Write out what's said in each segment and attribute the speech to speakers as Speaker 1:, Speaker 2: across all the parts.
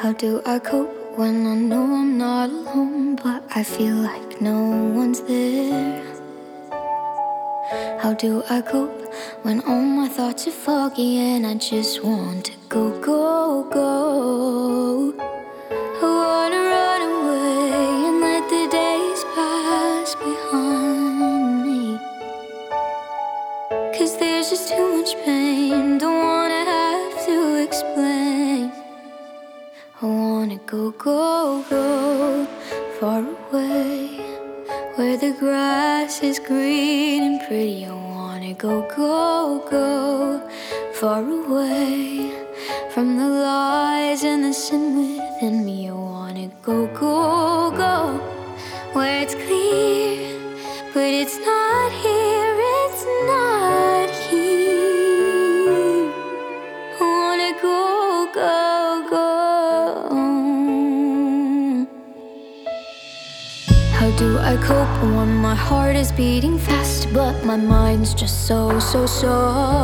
Speaker 1: How do I cope when I know I'm not alone, but I feel like no one's there? How do I cope when all my thoughts are foggy and I just want to go, go, go? I wanna run away and let the days pass behind me, 'cause there's just too much pain, don't wanna have to explain. I wanna go, go, go far away, where the grass is green and pretty. I wanna go, go, go far away from the lies and the sin within me. I wanna go, go, go where it's clear, but it's not here, it's not here. I wanna go, go, go. How do I cope when my heart is beating fast, but my mind's just so, so, so?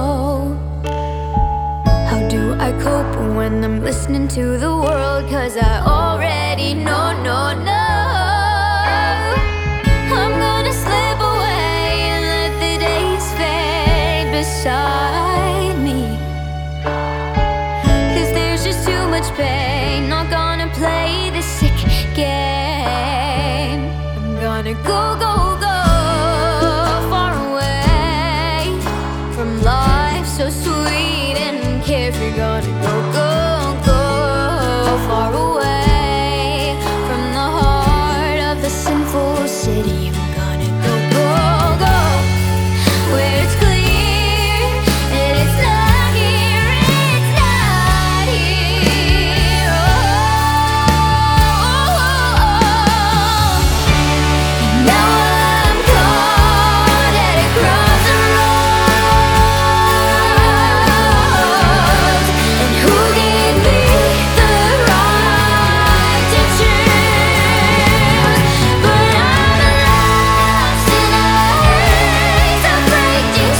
Speaker 1: How do I cope when I'm listening to the world, 'cause I already know, no, no. I'm gonna slip away and let the days fade beside me, 'cause there's just too much pain, not gonna play the sick game. I'm gonna go, go, go far away from life so sweet and carefree. Gonna go, go, go far away from the heart of the sinful city. I'm gonna go, go, go where it's clear and it's not here, it's not here. Now I'm caught at a crossroads, and who gave me the right to choose? But I'm lost in a haze of breaking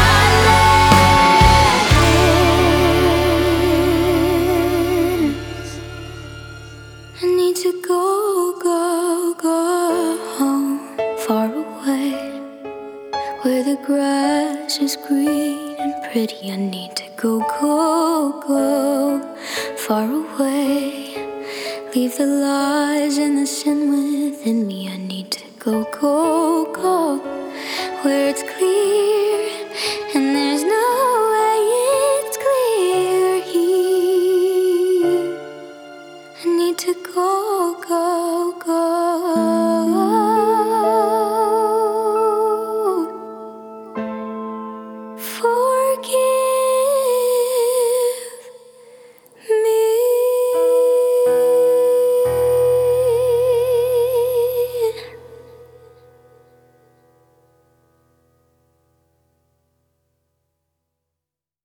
Speaker 1: silence. I need to go, go, go far away, where the grass is green and pretty. I need to go, go, go far away. Leave the lies and the sin within me. I need to go, go, go where it's clear.